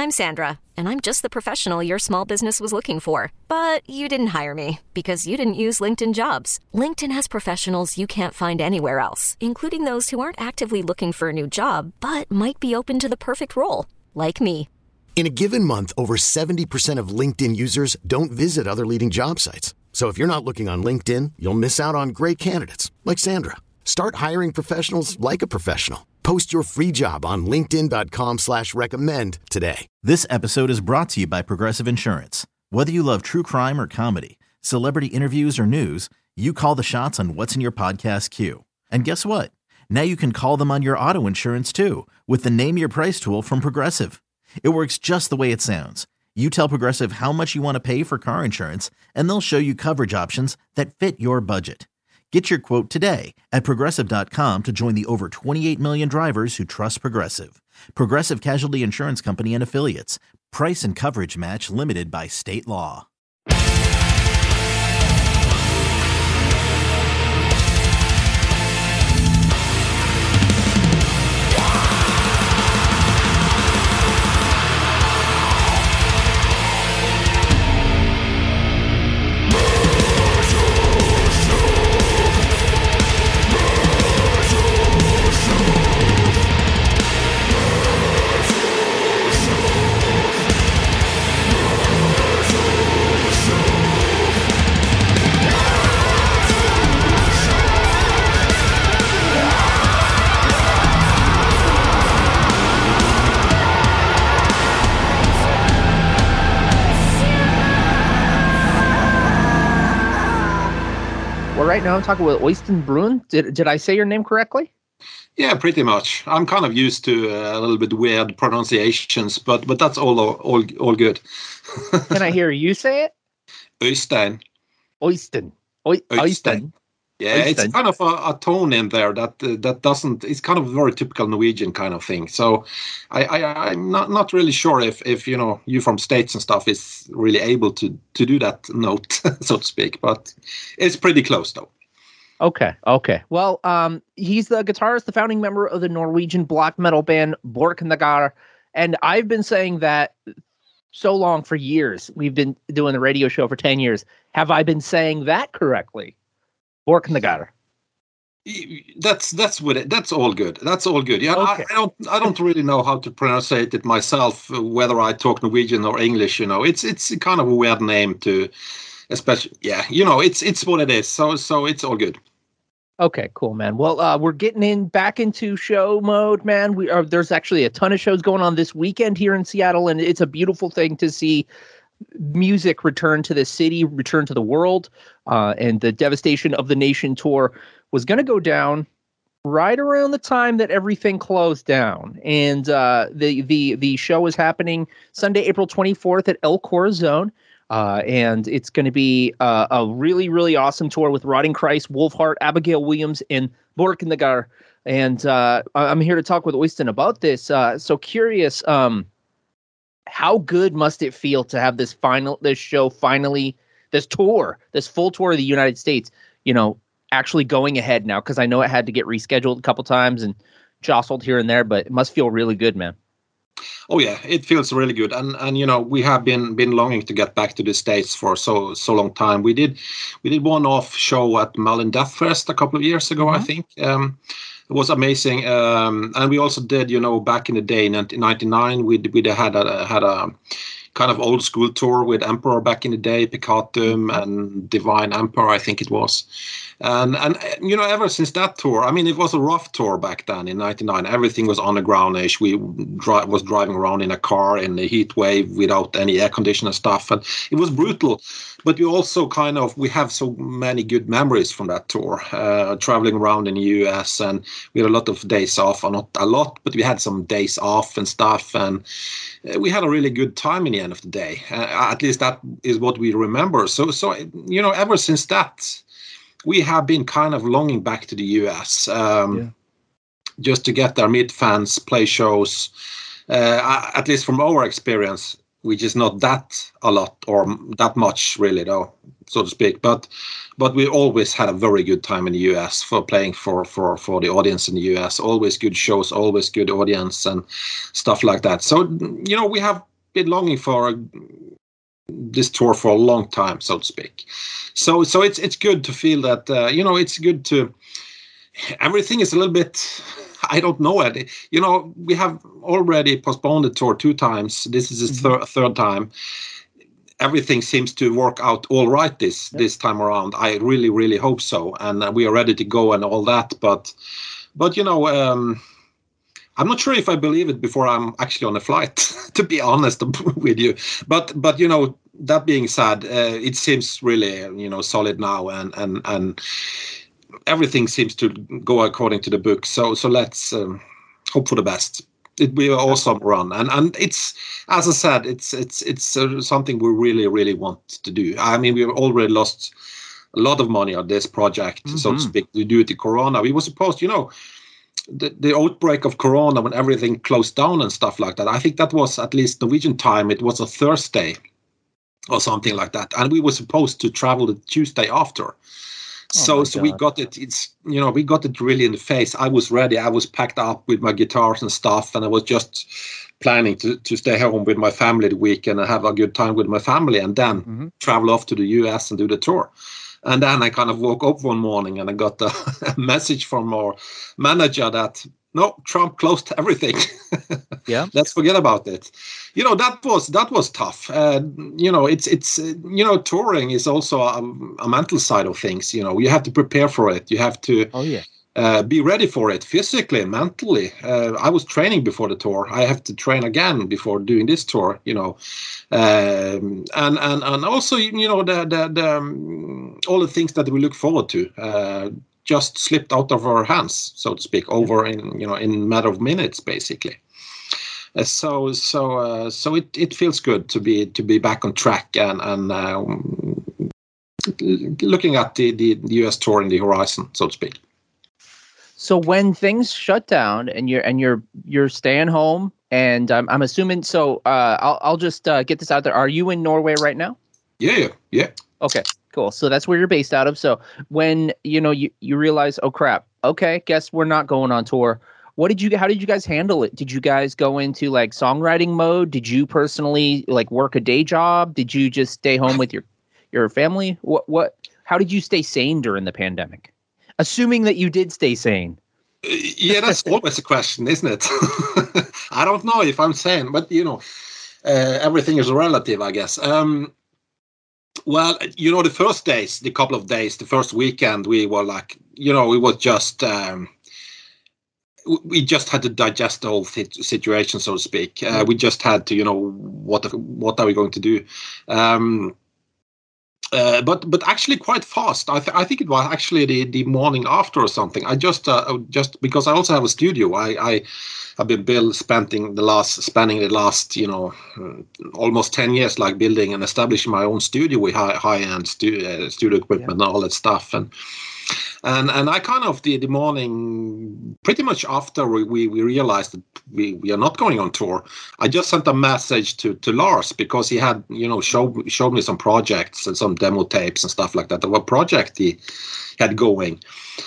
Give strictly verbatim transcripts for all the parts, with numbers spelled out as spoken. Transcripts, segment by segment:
I'm Sandra, and I'm just the professional your small business was looking for. But you didn't hire me because you didn't use LinkedIn Jobs. LinkedIn has professionals you can't find anywhere else, including those who aren't actively looking for a new job, but might be open to the perfect role, like me. In a given month, over seventy percent of LinkedIn users don't visit other leading job sites. So if you're not looking on LinkedIn, you'll miss out on great candidates like Sandra. Start hiring professionals like a professional. Post your free job on linkedin.com slash recommend today. This episode is brought to you by Progressive Insurance. Whether you love true crime or comedy, celebrity interviews or news, you call the shots on what's in your podcast queue. And guess what? Now you can call them on your auto insurance too with the Name Your Price tool from Progressive. It works just the way it sounds. You tell Progressive how much you want to pay for car insurance, and they'll show you coverage options that fit your budget. Get your quote today at Progressive dot com to join the over twenty-eight million drivers who trust Progressive. Progressive Casualty Insurance Company and Affiliates. Price and coverage match limited by state law. Right now I'm talking with Øystein Brun. Did did I say your name correctly? Yeah, pretty much. I'm kind of used to uh, a little bit weird pronunciations, but but that's all all all good. Can I hear you say it? Øystein. Øystein. Øy- Øystein. Yeah, Øystein. It's kind of a, a tone in there that uh, that doesn't. It's kind of a very typical Norwegian kind of thing. So, I, I I'm not not really sure if if you know you from States and stuff is really able to to do that note, so to speak. But it's pretty close though. Okay, okay. Well, um, he's the guitarist, the founding member of the Norwegian black metal band Borknagar, and I've been saying that so long for years. We've been doing the radio show for ten years. Have I been saying that correctly? Borknagar. That's that's what it, that's all good. That's all good. Yeah, okay. I, I don't I don't really know how to pronounce it myself. Whether I talk Norwegian or English, you know, it's it's kind of a weird name to, especially. Yeah, you know, it's it's what it is. So so it's all good. Okay, cool, man. Well, uh, we're getting in back into show mode, man. We are. There's actually a ton of shows going on this weekend here in Seattle, and it's a beautiful thing to see music return to the city, return to the world, uh, and the Devastation of the Nation tour was going to go down right around the time that everything closed down. And uh, the the the show is happening Sunday, April twenty-fourth at El Corazon. Uh, and it's going to be uh, a really, really awesome tour with Rotting Christ, Wolfheart, Abigail Williams, and Borknagar. And uh, I'm here to talk with Øystein about this. Uh, so curious, um, how good must it feel to have this final, this show finally, this tour, this full tour of the United States, you know, actually going ahead now? Because I know it had to get rescheduled a couple times and jostled here and there, but it must feel really good, man. Oh yeah, it feels really good, and and you know we have been been longing to get back to the States for so so long time. We did we did one off show at Malin Death Fest a couple of years ago, mm-hmm. I think. Um, it was amazing, um, and we also did you know back in the day, in ninety-nine, we we had a had a kind of old school tour with Emperor back in the day, Peccatum and Divine Emperor, I think it was. And, and you know, ever since that tour, I mean, it was a rough tour back then in ninety-nine. Everything was underground-ish. We dri- was driving around in a car in the heat wave without any air conditioner stuff. And it was brutal. But we also kind of, we have so many good memories from that tour, uh, traveling around in the U S. And we had a lot of days off, or not a lot, but we had some days off and stuff. And we had a really good time in the end of the day. Uh, at least that is what we remember. So, so you know, ever since that, we have been kind of longing back to the U S um, yeah. just to get there, meet fans, play shows. Uh, at least from our experience, which is not that a lot or that much really, though, so to speak. But but we always had a very good time in the U S for playing for for for the audience in the U S. Always good shows, always good audience and stuff like that. So you know we have been longing for this tour for a long time, so to speak. So so it's it's good to feel that uh, you know it's good to everything is a little bit. I don't know it. You know, we have already postponed the tour two times. This is the mm-hmm. thir- third time. Everything seems to work out all right this yep. this time around. I really really hope so, and uh, we are ready to go and all that. But but you know. Um, I'm not sure if I believe it before I'm actually on a flight, to be honest with you. But but you know, that being said, uh, it seems really you know solid now, and and and everything seems to go according to the book. So so let's um, hope for the best. It will be an awesome run, and and it's as I said, it's it's it's uh, something we really really want to do. I mean, we've already lost a lot of money on this project, mm-hmm. so to speak, due to Corona. We were supposed, you know. The, the outbreak of Corona when everything closed down and stuff like that. I think that was at least Norwegian time. It was a Thursday or something like that, and we were supposed to travel the Tuesday after. Oh so, so we got it. It's you know we got it really in the face. I was ready. I was packed up with my guitars and stuff, and I was just planning to to stay home with my family the weekend and have a good time with my family, and then mm-hmm. travel off to the U S and do the tour. And then I kind of woke up one morning and I got a, a message from our manager that, no, Trump closed everything. Yeah. Let's forget about it. You know, that was that was tough. Uh, you know, it's, it's uh, you know, touring is also a, a mental side of things. You know, you have to prepare for it. You have to oh, yeah. uh, be ready for it physically, mentally. Uh, I was training before the tour. I have to train again before doing this tour, you know. Um, and, and, and also, you know, the, the, the um, all the things that we look forward to uh, just slipped out of our hands, so to speak, over in, you know, in a matter of minutes, basically. Uh, so so uh, so it, it feels good to be to be back on track and, and um, looking at the, the, the U S tour in the horizon, so to speak. So when things shut down and you're and you're you're staying home, and I'm I'm assuming so. Uh, I'll I'll just uh, get this out there. Are you in Norway right now? Yeah, yeah. Okay, cool. So that's where you're based out of. So when you know you you realize, oh crap, okay, guess we're not going on tour. What did you? How did you guys handle it? Did you guys go into like songwriting mode? Did you personally like work a day job? Did you just stay home with your your family? What what? How did you stay sane during the pandemic? Assuming that you did stay sane. Yeah, that's always a question, isn't it? I don't know if I'm sane, but, you know, uh, everything is relative, I guess. Um, well, you know, the first days, the couple of days, the first weekend, we were like, you know, we was just, um, we just had to digest the whole situation, so to speak. Uh, we just had to, you know, what what are we going to do? Um Uh, but but actually quite fast. I, th- I think it was actually the, the morning after or something. I just uh, just because I also have a studio. I I have been build spending the last spending the last you know uh, almost ten years like building and establishing my own studio with high high end stu- uh, studio equipment yeah. and all that stuff. And and and I kind of the the morning pretty much after we, we, we realized that we, we are not going on tour. I just sent a message to, to Lars because he had you know showed showed me some projects and some demo tapes and stuff like that. There were project he had going,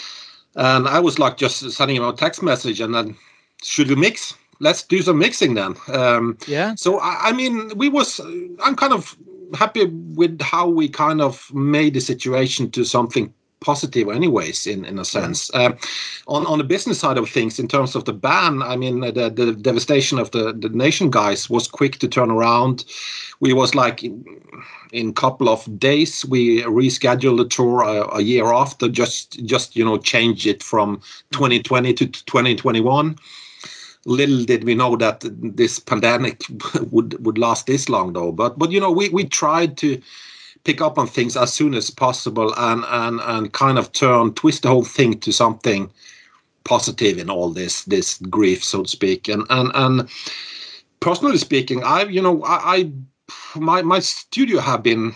and I was like just sending him a text message and then should we mix? Let's do some mixing then. Um, yeah. So I, I mean, we was I'm kind of happy with how we kind of made the situation to something positive anyways in in a sense. Yeah. Uh, on on the business side of things, in terms of the ban, I mean the, the devastation of the the Nation guys was quick to turn around. We was like in, in couple of days we rescheduled the tour a, a year after, just just you know change it from twenty twenty to twenty twenty-one. Little did we know that this pandemic would would last this long though, but but you know we we tried to pick up on things as soon as possible and and and kind of turn twist the whole thing to something positive in all this this grief, so to speak. And and and personally speaking, I you know I, I my my studio have been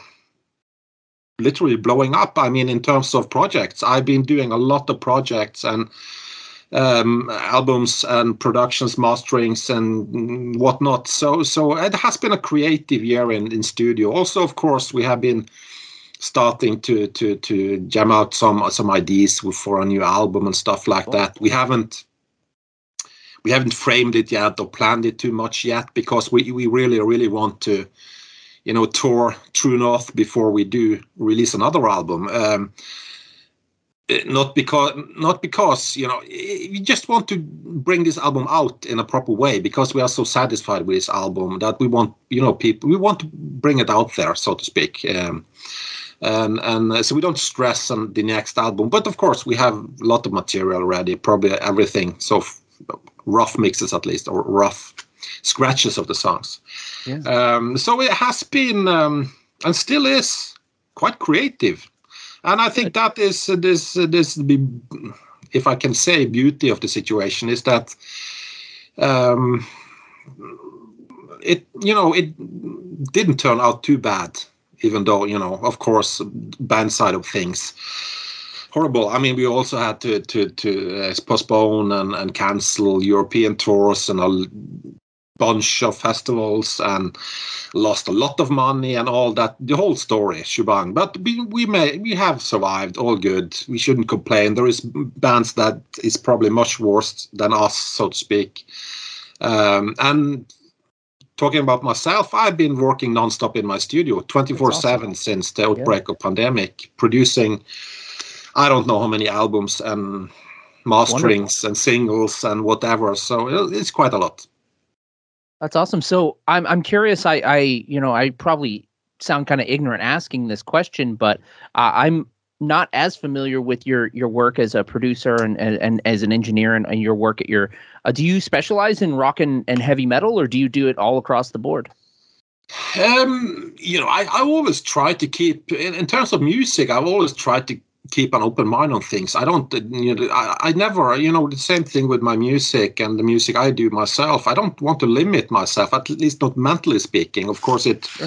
literally blowing up. I mean, in terms of projects, I've been doing a lot of projects and um albums and productions, masterings and whatnot. So so it has been a creative year in, in studio. Also, of course, we have been starting to to to jam out some some ideas for a new album and stuff like that. We haven't we haven't framed it yet or planned it too much yet, because we we really really want to, you know, tour True North before we do release another album. Um, not because not because you know, we just want to bring this album out in a proper way, because we are so satisfied with this album that we want, you know, people we want to bring it out there, so to speak. Um, And, and so we don't stress on the next album. But of course, we have a lot of material ready, probably everything. So f- rough mixes, at least, or rough scratches of the songs. Yeah. Um, so it has been, um, and still is, quite creative. And I think that is uh, this, uh, this, if I can say, beauty of the situation is that um, it, you know, it didn't turn out too bad. Even though, you know, of course, band side of things, horrible. I mean, we also had to to to uh, postpone and, and cancel European tours and a bunch of festivals, and lost a lot of money and all that. The whole story, shebang. But we we may we have survived. All good. We shouldn't complain. There is bands that is probably much worse than us, so to speak. Um, and talking about myself, I've been working nonstop in my studio twenty-four seven awesome. Since the outbreak yeah. of pandemic, producing I don't know how many albums and masterings Wonderful. And singles and whatever. So it's quite a lot. That's awesome. So I'm I'm curious. I I you know I probably sound kind of ignorant asking this question, but uh, I'm not as familiar with your your work as a producer and and, and as an engineer and, and your work at your. Uh, do you specialize in rock and, and heavy metal, or do you do it all across the board? Um, you know, I, I always try to keep in, in terms of music. I've always tried to keep an open mind on things. I don't, you know, I, I never, you know, the same thing with my music and the music I do myself. I don't want to limit myself, at least not mentally speaking. Of course, it. Sure.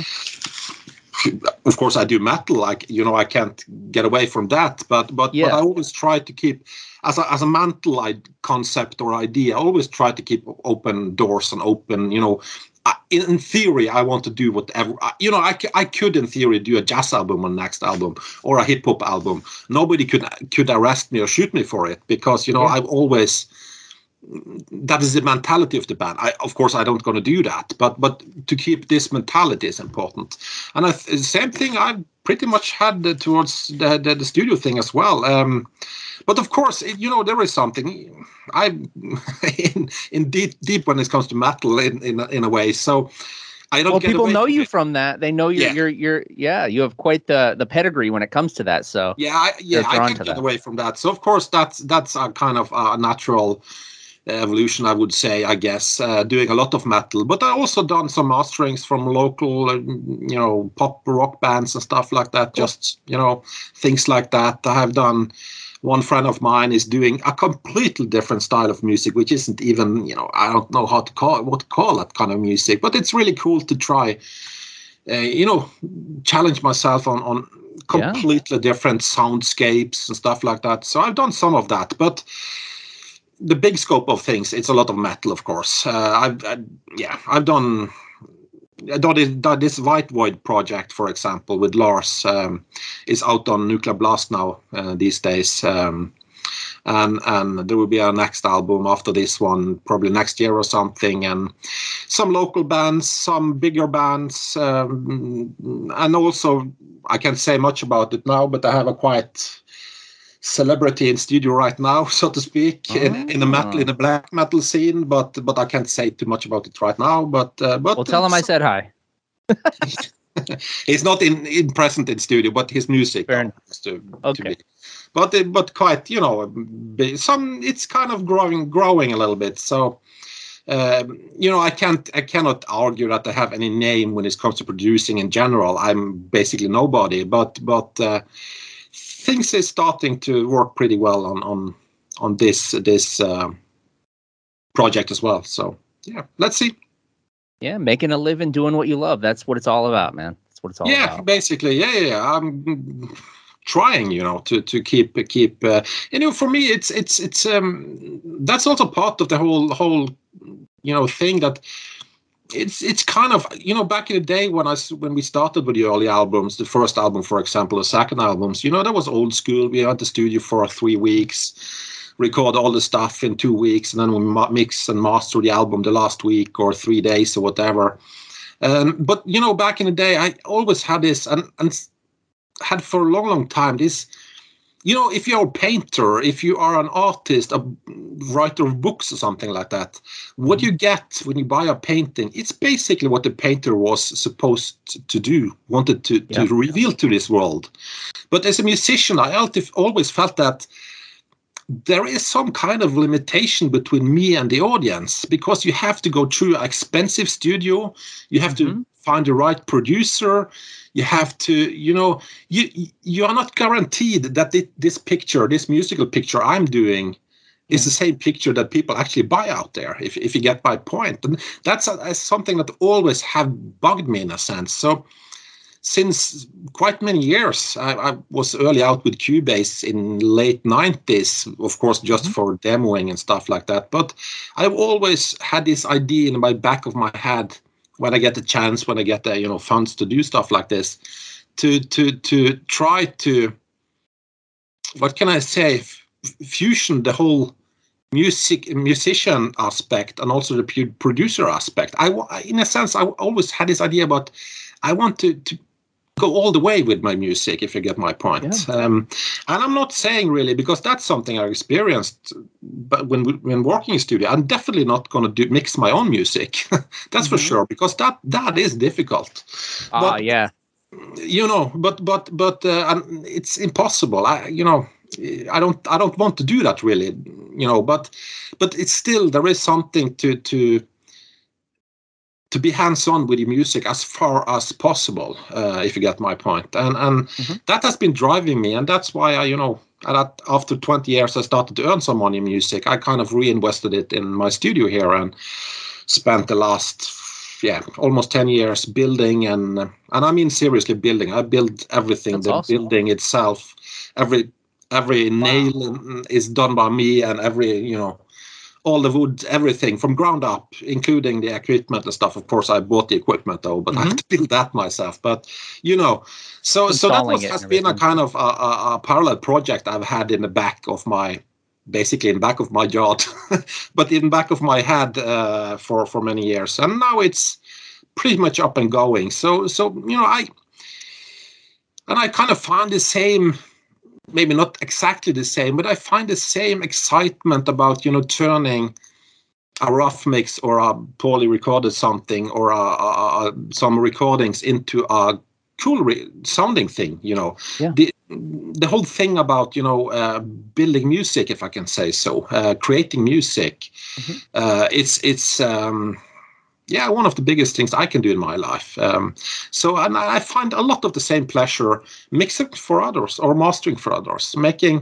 Of course, I do metal. Like, you know, I can't get away from that. But but yeah. but I always try to keep, as a as a mental concept or idea, I always try to keep open doors and open. You know, in, in theory, I want to do whatever. You know, I, I could in theory do a jazz album on next album or a hip hop album. Nobody could could arrest me or shoot me for it, because you know yeah. I've always. That is the mentality of the band. I, of course, I don't going to do that, but but to keep this mentality is important. And I th- the same thing I've pretty much had uh, towards the, the the studio thing as well. Um, but of course, it, you know, there is something I'm in, in deep deep when it comes to metal in in, in a way. So I don't. Well, get people know you it. From that. They know you're, yeah. you're, you're, yeah, you have quite the, the pedigree when it comes to that. So yeah, I, yeah, I can't get that. away from that. So of course, that's that's a kind of a natural evolution, I would say, I guess, uh, doing a lot of metal. But I also done some masterings from local, uh, you know, pop rock bands and stuff like that. Cool. Just, you know, things like that. I have done. One friend of mine is doing a completely different style of music, which isn't even, you know, I don't know how to call it, what to call that kind of music. But it's really cool to try, uh, you know, challenge myself on on completely yeah. different soundscapes and stuff like that. So I've done some of that, but. The big scope of things, it's a lot of metal, of course. Uh, I've, I, yeah, I've done, I done, done this White Void project, for example, with Lars. Um, is out on Nuclear Blast now uh, these days, um, and and there will be a next album after this one, probably next year or something. And some local bands, some bigger bands, um, and also I can't say much about it now, but I have a quite. Celebrity in studio right now, so to speak, oh. in, in the metal, in the black metal scene, but but I can't say too much about it right now. But uh, but well, tell him I said hi. He's not in, in present in studio, but his music to, okay. to be. But but quite, you know, some it's kind of growing growing a little bit. So um, you know, I can't I cannot argue that I have any name when it comes to producing in general. I'm basically nobody, but but. Uh, Things is starting to work pretty well on on on this this uh, project as well. So yeah, let's see. Yeah, making a living, doing what you love. That's what it's all about, man. That's what it's all yeah, about. Yeah, basically. Yeah, yeah, yeah. I'm trying, you know, to to keep keep. Uh, you know, for me, it's it's it's um that's also part of the whole whole you know thing that. It's it's kind of, you know, back in the day when I when we started with the early albums, the first album, for example, the second albums, you know, that was old school. We had the studio for three weeks, record all the stuff in two weeks, and then we ma- mix and master the album the last week or three days or whatever. Um, but you know, back in the day, I always had this, and, and had for a long, long time this. You know, if you're a painter, if you are an artist, a writer of books or something like that, what you get when you buy a painting, it's basically what the painter was supposed to do, wanted to, yeah. to reveal to this world. But as a musician, I always felt that there is some kind of limitation between me and the audience, because you have to go through an expensive studio, you have mm-hmm. to find the right producer. You have to, you know, you you are not guaranteed that it, this picture, this musical picture I'm doing, is yeah. the same picture that people actually buy out there, if if you get my point. And that's, a, that's something that always have bugged me in a sense. So since quite many years, I, I was early out with Cubase in late nineties, of course, just mm-hmm. for demoing and stuff like that. But I've always had this idea in my back of my head, when I get the chance, when I get the you know funds to do stuff like this, to to to try to, what can I say, f- fusion the whole music musician aspect and also the pu- producer aspect. I in a sense I always had this idea about I want to to go all the way with my music, if you get my point. Yeah. Um, and I'm not saying really, because that's something I experienced, but when when working in studio, I'm definitely not going to do mix my own music. That's mm-hmm. for sure, because that that is difficult. Ah, uh, yeah. You know, but but but uh, it's impossible. I you know, I don't I don't want to do that really. You know, but but it's still, there is something to to. to be hands-on with the music as far as possible, uh, if you get my point. And and mm-hmm. that has been driving me, and that's why I, you know, after twenty years, I started to earn some money in music. I kind of reinvested it in my studio here and spent the last, yeah, almost ten years building, and and I mean seriously building. I build everything, that's the awesome. Building itself, every every wow. nail is done by me, and every, you know, all the wood, everything from ground up, including the equipment and stuff. Of course, I bought the equipment though, but mm-hmm. I have to build that myself. But you know, so so that was, has been a kind of a, a, a parallel project I've had in the back of my, basically in the back of my yard, but in the back of my head uh, for for many years, and now it's pretty much up and going. So so you know, I and I kind of found the same. Maybe not exactly the same, but I find the same excitement about, you know, turning a rough mix or a poorly recorded something or a, a, a, some recordings into a cool re- sounding thing, you know. Yeah. The the whole thing about, you know, uh, building music, if I can say so, uh, creating music, mm-hmm. uh, it's it's um, yeah, one of the biggest things I can do in my life. Um, so, and I find a lot of the same pleasure mixing for others or mastering for others, making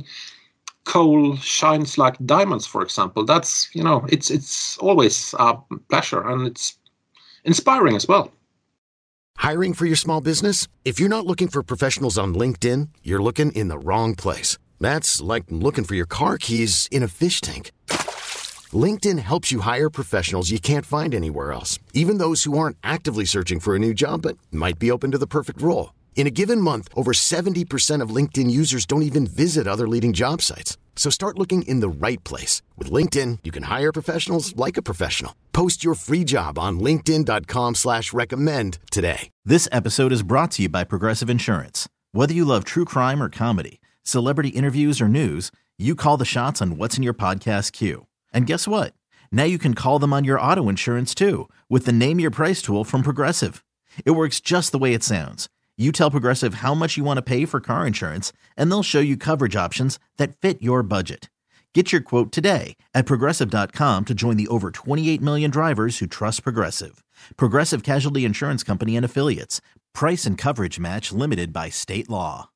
coal shines like diamonds, for example. That's, you know, it's it's always a pleasure, and it's inspiring as well. Hiring for your small business? If you're not looking for professionals on LinkedIn, you're looking in the wrong place. That's like looking for your car keys in a fish tank. LinkedIn helps you hire professionals you can't find anywhere else, even those who aren't actively searching for a new job but might be open to the perfect role. In a given month, over seventy percent of LinkedIn users don't even visit other leading job sites. So start looking in the right place. With LinkedIn, you can hire professionals like a professional. Post your free job on linkedin.com slash recommend today. This episode is brought to you by Progressive Insurance. Whether you love true crime or comedy, celebrity interviews or news, you call the shots on what's in your podcast queue. And guess what? Now you can call them on your auto insurance too, with the Name Your Price tool from Progressive. It works just the way it sounds. You tell Progressive how much you want to pay for car insurance, and they'll show you coverage options that fit your budget. Get your quote today at Progressive dot com to join the over twenty-eight million drivers who trust Progressive. Progressive Casualty Insurance Company and Affiliates. Price and coverage match limited by state law.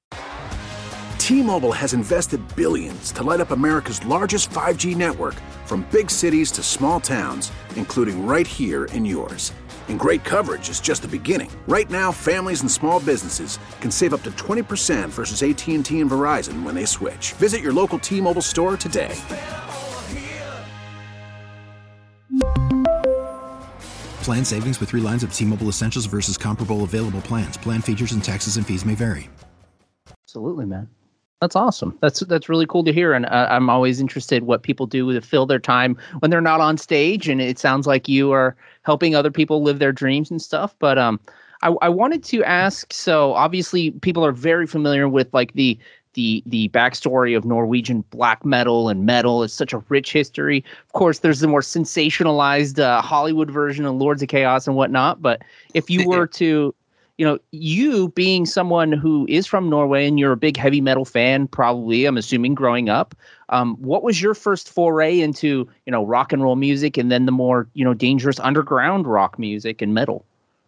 T-Mobile has invested billions to light up America's largest five G network, from big cities to small towns, including right here in yours. And great coverage is just the beginning. Right now, families and small businesses can save up to twenty percent versus A T and T and Verizon when they switch. Visit your local T-Mobile store today. Plan savings with three lines of T-Mobile Essentials versus comparable available plans. Plan features and taxes and fees may vary. Absolutely, man. That's awesome. That's that's really cool to hear, and uh, I'm always interested what people do to fill their time when they're not on stage. And it sounds like you are helping other people live their dreams and stuff. But um, I, I wanted to ask. So obviously, people are very familiar with like the the the backstory of Norwegian black metal and metal. It's such a rich history. Of course, there's the more sensationalized uh, Hollywood version of Lords of Chaos and whatnot. But if you were to You know, you being someone who is from Norway and you're a big heavy metal fan, probably, I'm assuming, growing up, um, what was your first foray into, you know, rock and roll music and then the more, you know, dangerous underground rock music and metal?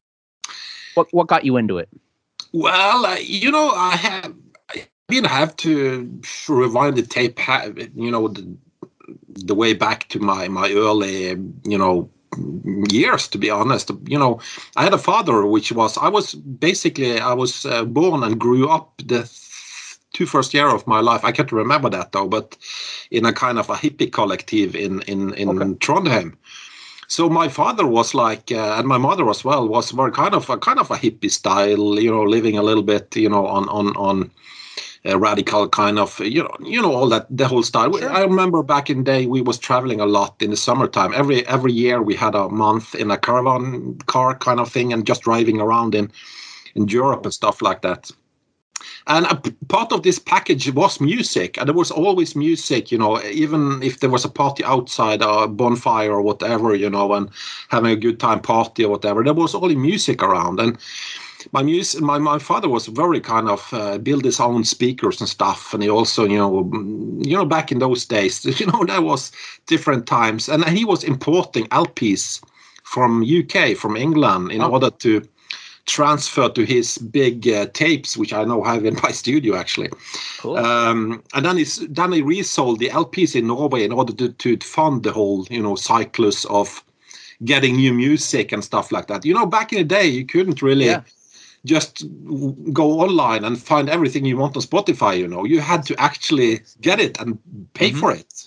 What what got you into it? Well, uh, you know, I have I didn't have to rewind the tape, you know, the, the way back to my, my early, you know, years, to be honest. You know, I had a father which was I was basically I was uh, born and grew up the th- two first year of my life. I can't remember that though, but in a kind of a hippie collective in in in okay. Trondheim. So my father was like, uh, and my mother as well, was very kind of a kind of a hippie style, you know, living a little bit, you know, on on on. A radical kind of, you know, you know all that, the whole style. Sure. I remember back in the day we was traveling a lot in the summertime. Every every year we had a month in a caravan car kind of thing and just driving around in, in Europe and stuff like that. And a p- part of this package was music, and there was always music, you know, even if there was a party outside, a bonfire or whatever, you know, and having a good time party or whatever, there was only music around. And My music, my my father was very kind of uh, build his own speakers and stuff, and he also, you know, you know, back in those days, you know, that was different times, and he was importing L Ps from U K, from England, in oh. order to transfer to his big uh, tapes, which I now have in my studio actually. Cool. Um, and then he's then he resold the L Ps in Norway in order to to fund the whole, you know, cyclus of getting new music and stuff like that. You know, back in the day, you couldn't really. Yeah. Just go online and find everything you want on Spotify, you know. You had to actually get it and pay mm-hmm. for it.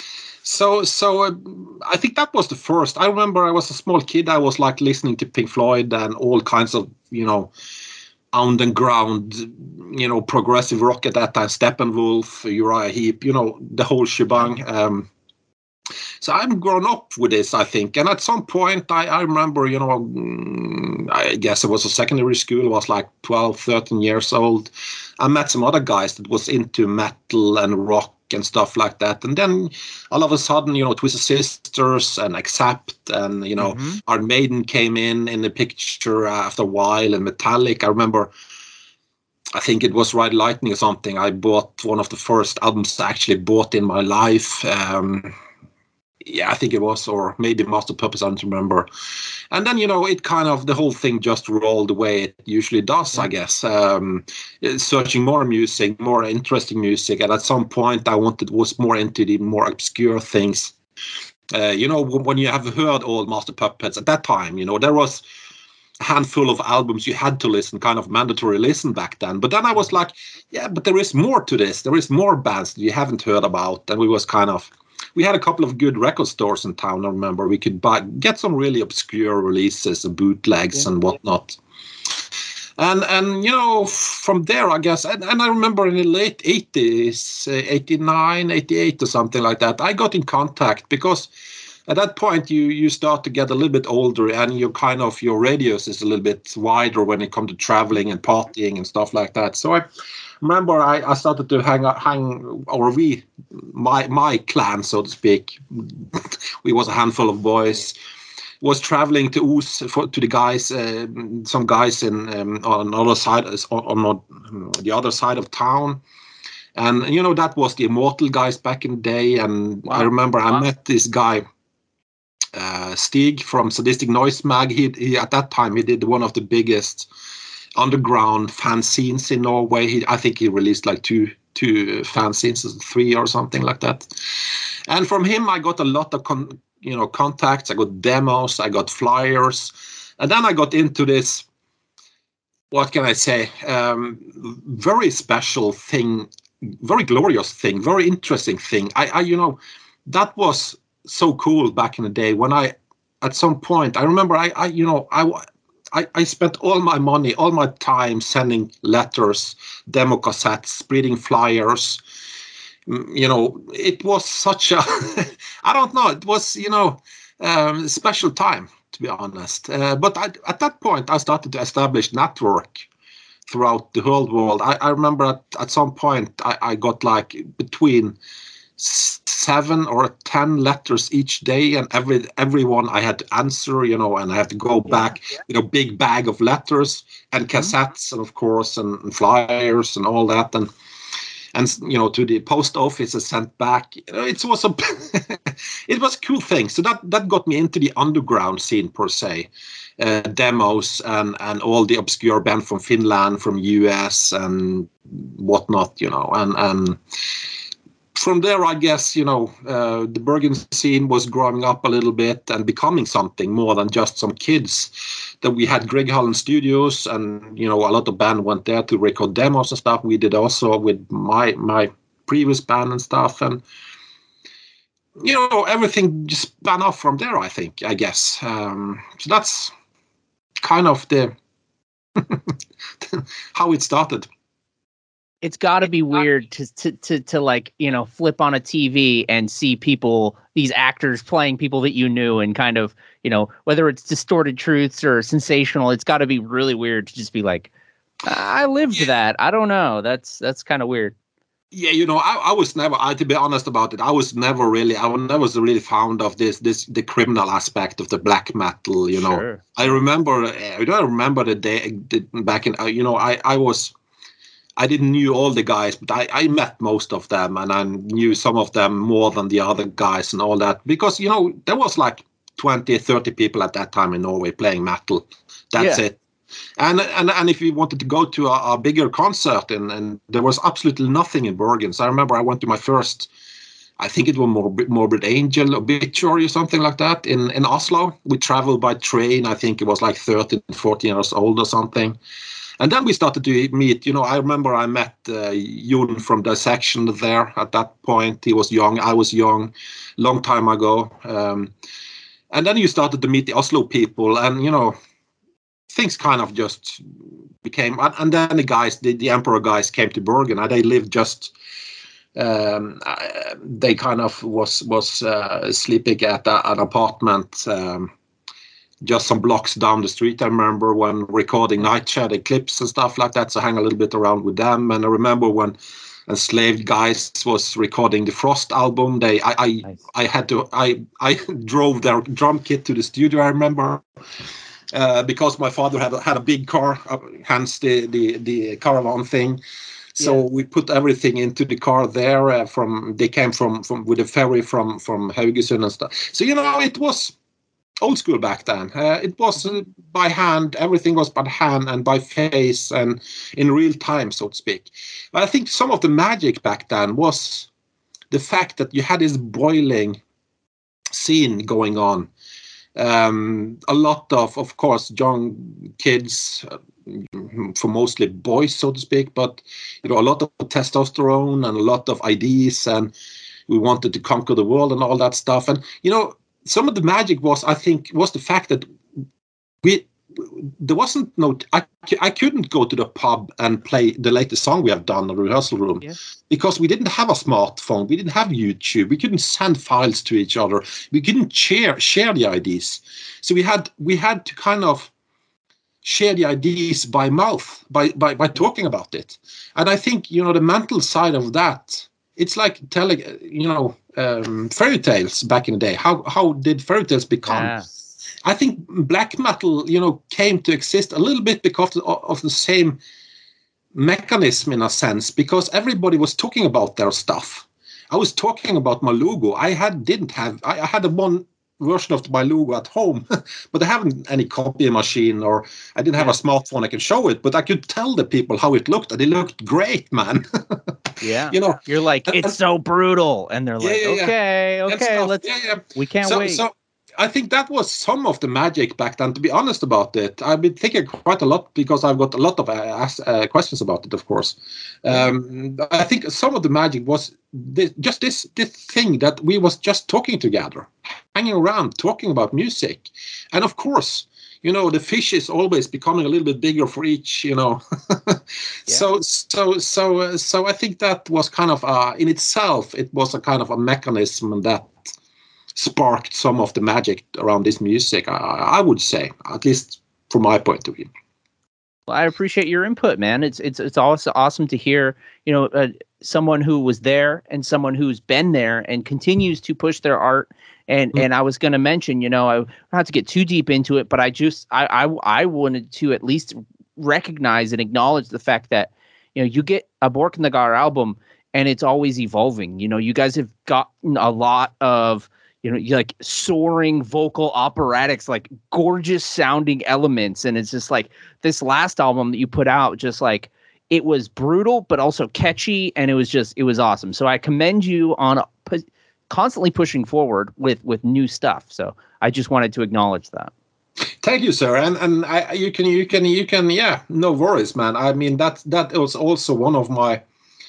So so uh, I think that was the first. I remember I was a small kid. I was like listening to Pink Floyd and all kinds of, you know, underground, you know, progressive rock at that time. Steppenwolf, Uriah Heep, you know, the whole shebang. Um, So I'm grown up with this, I think. And at some point, I, I remember, you know, I guess it was a secondary school. I was like twelve, thirteen years old. I met some other guys that was into metal and rock and stuff like that. And then all of a sudden, you know, Twisted Sisters and Accept and, you know, mm-hmm. Iron Maiden came in in the picture after a while, and Metallic. I remember, I think it was Ride Lightning or something. I bought one of the first albums I actually bought in my life. Um Yeah, I think it was, or maybe Master Puppets, I don't remember. And then, you know, it kind of, the whole thing just rolled the way it usually does, I guess. Um, searching more music, more interesting music. And at some point, I wanted, was more into the more obscure things. Uh, you know, when you have heard all Master Puppets at that time, you know, there was a handful of albums you had to listen, kind of mandatory listen back then. But then I was like, yeah, but there is more to this. There is more bands that you haven't heard about. And we was kind of, we had a couple of good record stores in town. I remember we could buy, get some really obscure releases and bootlegs yeah. and whatnot. And, and you know, from there, I guess, and, and I remember in the late eighties, uh, eighty-nine, eighty-eight or something like that, I got in contact because at that point you, you start to get a little bit older and you kind of, your radius is a little bit wider when it comes to traveling and partying and stuff like that. So I remember I, I started to hang hang or we my my clan, so to speak, we was a handful of boys, was traveling to Os for, to the guys, uh, some guys in um, on the other side on, on the other side of town, and you know that was the Immortal guys back in the day. And wow. I remember I wow. met this guy, uh, Stig from Sadistic Noise Mag. He, he at that time he did one of the biggest underground fanzines in Norway. He, I think he released like two two fanzines, three or something like that. And from him, I got a lot of con, you know contacts. I got demos, I got flyers, and then I got into this. What can I say? Um, very special thing, very glorious thing, very interesting thing. I, I, you know, that was so cool back in the day when I, at some point, I remember I, I you know, I. I, I spent all my money, all my time sending letters, demo cassettes, spreading flyers. You know, it was such a, I don't know, it was, you know, um, special time, to be honest. Uh, but I, at that point, I started to establish network throughout the whole world. I, I remember at, at some point, I, I got like between seven or ten letters each day, and every everyone I had to answer, you know, and I had to go back, yeah, yeah. you know, big bag of letters and cassettes, mm-hmm. and of course, and, and flyers and all that, and and you know, to the post office and sent back. You know, it was a it was a cool thing. So that that got me into the underground scene per se, uh, demos and and all the obscure band from Finland, from U S and whatnot, you know, and and. From there, I guess, you know, uh, the Bergen scene was growing up a little bit and becoming something more than just some kids. That we had Grieghallen Studios, and, you know, a lot of band went there to record demos and stuff. We did also with my my previous band and stuff. And, you know, everything just spun off from there, I think, I guess. Um, so that's kind of the how it started. It's got to be weird to, to to to like, you know, flip on a T V and see people, these actors playing people that you knew, and kind of, you know, whether it's distorted truths or sensational, it's got to be really weird to just be like, I lived yeah. that. I don't know. That's that's kind of weird. Yeah, you know, I, I was never, I, to be honest about it, I was never really, I was never really fond of this, this the criminal aspect of the black metal, you know. Sure. I remember, I don't remember the day, the, back in, you know, I, I was, I didn't knew all the guys, but I, I met most of them, and I knew some of them more than the other guys and all that. Because, you know, there was like twenty, thirty people at that time in Norway playing metal. That's yeah. it. And, and and if you wanted to go to a, a bigger concert, and, and there was absolutely nothing in Bergen. So I remember I went to my first, I think it was Morbid, Morbid Angel Obituary or something like that in, in Oslo. We traveled by train. I think it was like thirteen, fourteen years old or something. And then we started to meet, you know, I remember I met uh, Jon from Dissection there at that point. He was young, I was young, long time ago. Um, and then you started to meet the Oslo people, and, you know, things kind of just became, and, and then the guys, the, the Emperor guys came to Bergen, and they lived just, um, they kind of was, was uh, sleeping at a, an apartment, um, just some blocks down the street. I remember when recording Nightshade and clips and stuff like that, so I hang a little bit around with them. And I remember when Enslaved Guys was recording the Frost album, they I I, nice. I had to I I drove their drum kit to the studio, I remember, uh, because my father had had a big car, uh, hence the the the caravan thing. So yeah. we put everything into the car there. Uh, from they came from from with a ferry from from Haugesund and stuff. So, you know, it was old school back then. Uh, it was uh, by hand. Everything was by hand and by face and in real time, so to speak. But I think some of the magic back then was the fact that you had this boiling scene going on. Um, a lot of, of course, young kids, uh, for mostly boys, so to speak, but, you know, a lot of testosterone and a lot of ideas, and we wanted to conquer the world and all that stuff. And, you know, some of the magic was, I think, was the fact that we there wasn't no. I, I couldn't go to the pub and play the latest song we have done in the rehearsal room, yeah. because we didn't have a smartphone, we didn't have YouTube, we couldn't send files to each other, we couldn't share share the ideas. So we had we had to kind of share the ideas by mouth, by by by talking about it. And I think, you know, the mental side of that. It's like telling, you know, um, fairy tales back in the day. How how did fairy tales become? Yeah. I think black metal, you know, came to exist a little bit because of, of the same mechanism in a sense, because everybody was talking about their stuff. I was talking about my logo. I had didn't have. I, I had a one version of my logo at home, but I haven't any copy machine, or I didn't have a smartphone I could show it, but I could tell the people how it looked, and it looked great, man. Yeah, you know, you're like, it's and, so brutal, and they're like, yeah, yeah, okay, yeah. okay, let's, yeah, yeah. we can't so, wait. So I think that was some of the magic back then, to be honest about it. I've been thinking quite a lot, because I've got a lot of uh, uh, questions about it, of course. Um, I think some of the magic was this, just this, this thing that we was just talking together, hanging around, talking about music. And of course, you know, the fish is always becoming a little bit bigger for each, you know. yeah. So, so, so, uh, so I think that was kind of, uh, in itself, it was a kind of a mechanism that sparked some of the magic around this music, I, I would say, at least from my point of view. Well, I appreciate your input, man. It's it's it's also awesome to hear, you know, uh, someone who was there and someone who's been there and continues to push their art. And mm-hmm. and I was going to mention, you know, I don't have to get too deep into it, but I just I, I I wanted to at least recognize and acknowledge the fact that, you know, you get a Borknagar album and it's always evolving. You know, you guys have gotten a lot of, you know, like soaring vocal operatics, like gorgeous sounding elements. And it's just like this last album that you put out, just like it was brutal, but also catchy. And it was just, it was awesome. So I commend you on a, pu- constantly pushing forward with, with new stuff. So I just wanted to acknowledge that. Thank you, sir. And, and I, you can, you can, you can, yeah, no worries, man. I mean, that, that was also one of my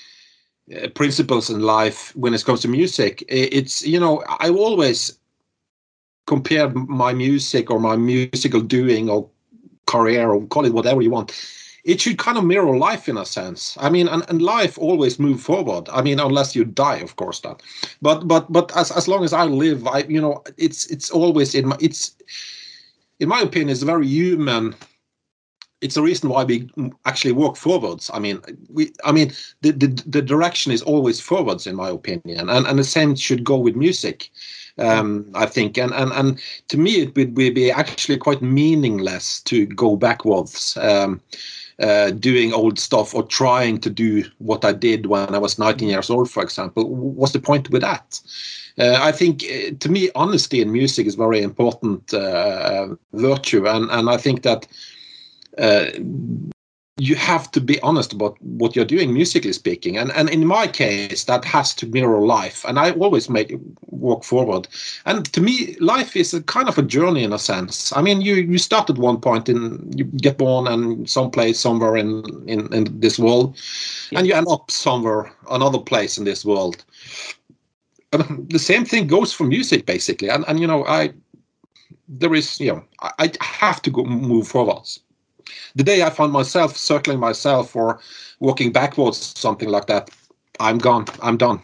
Uh, principles in life when it comes to music. It's, you know, I always compare my music or my musical doing or career, or call it whatever you want. It should kind of mirror life in a sense. I mean, and, and life always move forward. I mean, unless you die, of course, that. But but but as as long as I live, I you know, it's it's always in my it's in my opinion, it's very human. It's the reason why we actually walk forwards. I mean, we. I mean, the, the the direction is always forwards, in my opinion, and and the same should go with music. Um, I think, and and and to me, it would be actually quite meaningless to go backwards, um, uh, doing old stuff or trying to do what I did when I was nineteen years old, for example. What's the point with that? Uh, I think, uh, to me, honesty in music is very important uh, virtue, and and I think that. Uh, you have to be honest about what you're doing, musically speaking, and and in my case, that has to mirror life. And I always make walk forward. And to me, life is a kind of a journey in a sense. I mean, you you start at one point, and you get born and someplace somewhere in in, in this world, yeah. and you end up somewhere another place in this world. And the same thing goes for music, basically. And and you know, I there is you know I, I have to go move forwards. The day I found myself circling myself or walking backwards, something like that, I'm gone. I'm done.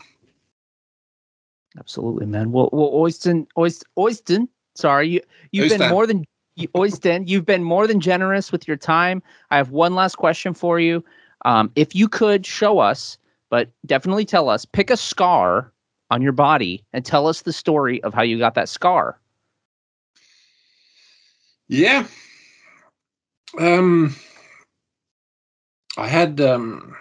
Absolutely, man. Well, well, Øystein, Øystein, Øystein sorry, you you've Øystein. been more than Øystein. You've been more than generous with your time. I have one last question for you. Um, if you could show us, but definitely tell us, pick a scar on your body and tell us the story of how you got that scar. Yeah. Um, I had um,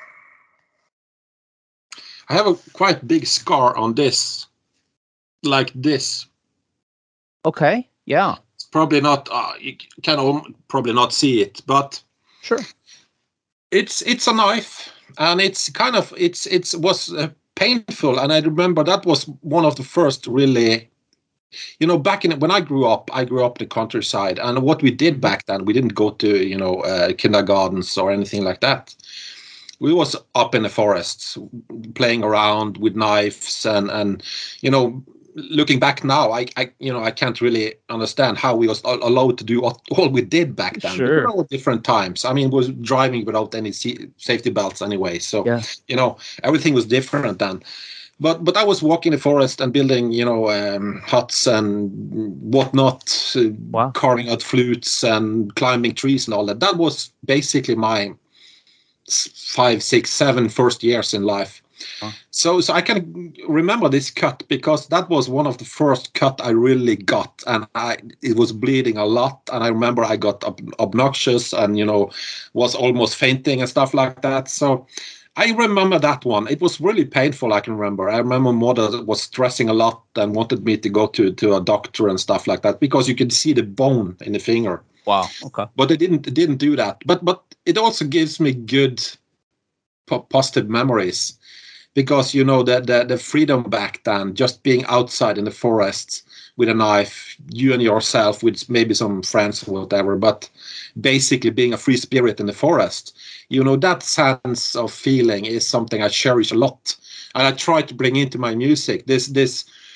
I have a quite big scar on this, like this. Okay, yeah. It's probably not. Uh, you can probably not see it, but sure. It's it's a knife, and it's kind of it's it's was uh, painful, and I remember that was one of the first really. You know, back in when I grew up, I grew up in the countryside, and what we did back then, we didn't go to you know uh, kindergartens or anything like that. We was up in the forests, playing around with knives, and and you know, looking back now, I, I you know I can't really understand how we was allowed to do all, all we did back then. Sure. But, you know, different times. I mean, was driving without any safety belts anyway, so yeah. you know everything was different then. But but I was walking the forest and building, you know, um, huts and whatnot, uh, wow. carving out flutes and climbing trees and all that. That was basically my five, six, seven first years in life. Oh. So so I can remember this cut because that was one of the first cut I really got, and I it was bleeding a lot. And I remember I got ob- obnoxious and you know was almost fainting and stuff like that. So. I remember that one. It was really painful, I can remember. I remember mother was stressing a lot and wanted me to go to, to a doctor and stuff like that because you could see the bone in the finger. Wow, okay. But they didn't didn't do that. But but it also gives me good po- positive memories because, you know, the, the, the freedom back then, just being outside in the forests with a knife, you and yourself with maybe some friends or whatever, but basically being a free spirit in the forest. You know, that sense of feeling is something I cherish a lot. And I try to bring into my music. This, this,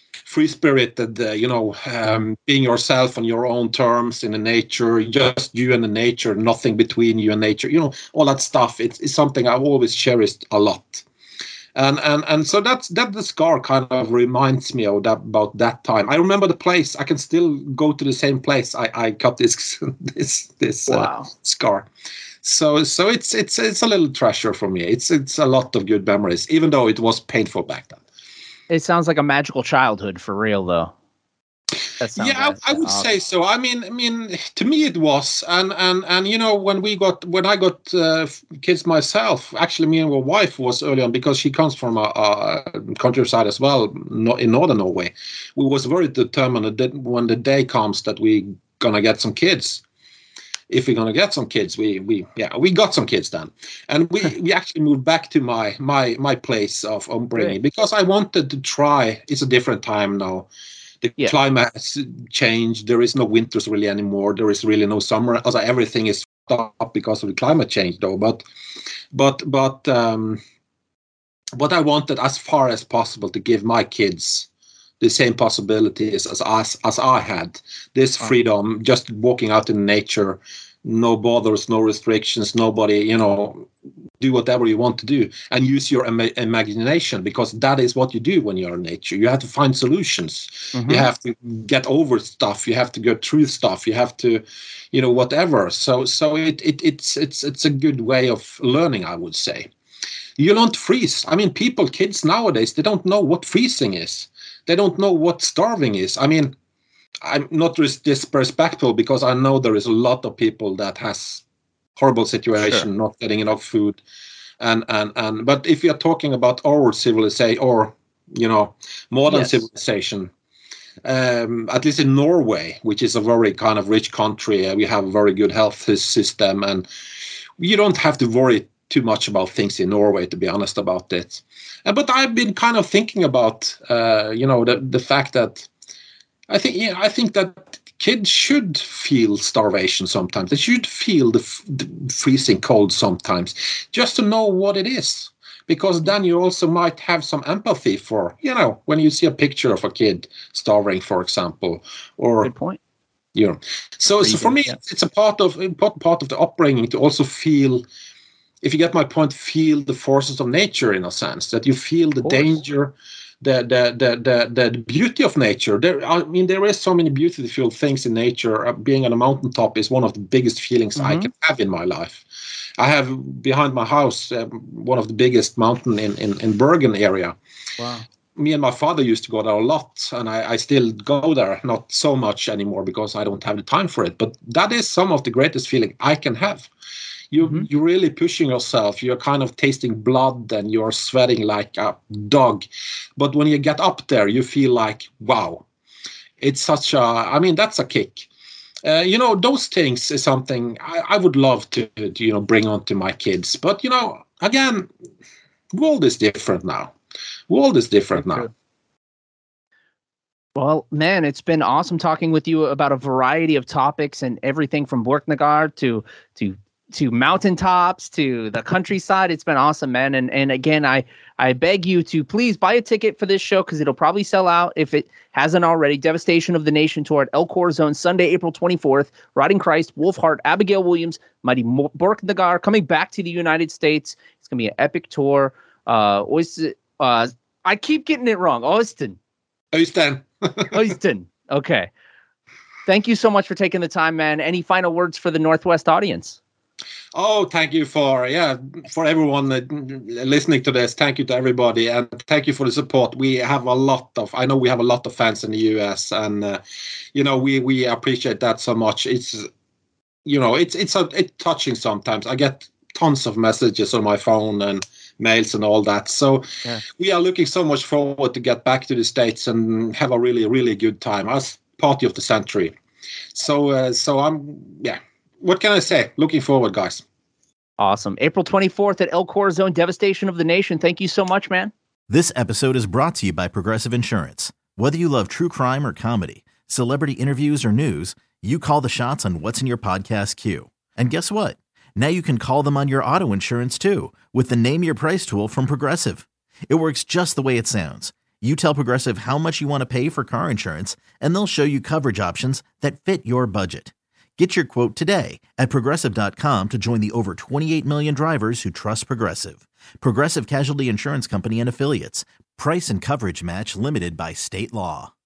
free-spirited, uh, you know, um, being yourself on your own terms in the nature, just you and the nature, nothing between you and nature, you know, all that stuff. It's, it's something I've always cherished a lot. And and and so that's that the scar kind of reminds me of that, about that time. I remember the place. I can still go to the same place I, I cut this this this wow. uh, scar. So so it's it's it's a little treasure for me. It's it's a lot of good memories, even though it was painful back then. It sounds like a magical childhood for real, though. That sounds yeah, I, I would awesome. say so. I mean, I mean, to me it was, and and and you know, when we got when I got uh, kids myself, actually, me and my wife was early on because she comes from a, a countryside as well, not in northern Norway. We was very determined that when the day comes that we gonna get some kids. If we're gonna get some kids, we we yeah we got some kids then, and we we actually moved back to my my my place of upbringing right. because I wanted to try. It's a different time now. The yeah. climate has changed. There is no winters really anymore. There is really no summer. Also, everything is up because of the climate change, though. But but but um, what I wanted, as far as possible, to give my kids the same possibilities as us as I had. This freedom, just walking out in nature, no bothers, no restrictions, nobody, you know, do whatever you want to do and use your ima- imagination, because that is what you do when you're in nature. You have to find solutions. Mm-hmm. You have to get over stuff. You have to go through stuff. You have to, you know, whatever. So so it, it it's it's it's a good way of learning, I would say. You don't freeze. I mean, people, kids nowadays, they don't know what freezing is. They don't know what starving is. I mean, I'm not disrespectful because I know there is a lot of people that has horrible situation, sure. not getting enough food, and and and. But if you are talking about our civilization, or you know, modern yes. civilization, um, at least in Norway, which is a very kind of rich country, uh, we have a very good health system, and you don't have to worry too much about things in Norway, to be honest about it. Uh, but I've been kind of thinking about, uh, you know, the the fact that I think, yeah, I think that kids should feel starvation sometimes. They should feel the, f- the freezing cold sometimes, just to know what it is. Because then you also might have some empathy for, you know, when you see a picture of a kid starving, for example, or good point. You know, so so for me, yeah. it's a part of important part of the upbringing to also feel. If you get my point, feel the forces of nature in a sense, that you feel the danger, the the, the the the beauty of nature. There, I mean, there is so many beautiful things in nature. Uh, being on a mountaintop is one of the biggest feelings mm-hmm. I can have in my life. I have behind my house um, one of the biggest mountain in, in, in Bergen area. Wow. Me and my father used to go there a lot, and I, I still go there, not so much anymore because I don't have the time for it. But that is some of the greatest feeling I can have. You, mm-hmm. You're really pushing yourself. You're kind of tasting blood and you're sweating like a dog. But when you get up there, you feel like, wow, it's such a, I mean, that's a kick. Uh, you know, those things is something I, I would love to, to, you know, bring on to my kids. But, you know, again, world is different now. World is different now. True. Well, man, it's been awesome talking with you about a variety of topics and everything from Borknagar to, to, to mountaintops, to the countryside. It's been awesome, man. And and again, I, I beg you to please buy a ticket for this show because it'll probably sell out if it hasn't already. Devastation of the Nation tour at El Corazon, Sunday, April twenty-fourth. Riding Christ, Wolfheart, Abigail Williams, Mighty Borknagar coming back to the United States. It's going to be an epic tour. Uh, Oyst- uh, I keep getting it wrong. Austin. Oystein. Oystein. Okay. Thank you so much for taking the time, man. Any final words for the Northwest audience? Oh, thank you for, yeah, for everyone uh, listening to this. Thank you to everybody. And thank you for the support. We have a lot of, I know we have a lot of fans in the U S and, uh, you know, we, we appreciate that so much. It's, you know, it's, it's, a, it's touching sometimes. I get tons of messages on my phone and mails and all that. So yeah. We are looking so much forward to get back to the States and have a really, really good time as party of the century. So, uh, so I'm, yeah. What can I say? Looking forward, guys. Awesome. April twenty-fourth at El Corazon, Devastation of the Nation. Thank you so much, man. This episode is brought to you by Progressive Insurance. Whether you love true crime or comedy, celebrity interviews or news, you call the shots on what's in your podcast queue. And guess what? Now you can call them on your auto insurance too with the Name Your Price tool from Progressive. It works just the way it sounds. You tell Progressive how much you want to pay for car insurance, and they'll show you coverage options that fit your budget. Get your quote today at Progressive dot com to join the over twenty-eight million drivers who trust Progressive. Progressive Casualty Insurance Company and Affiliates. Price and coverage match limited by state law.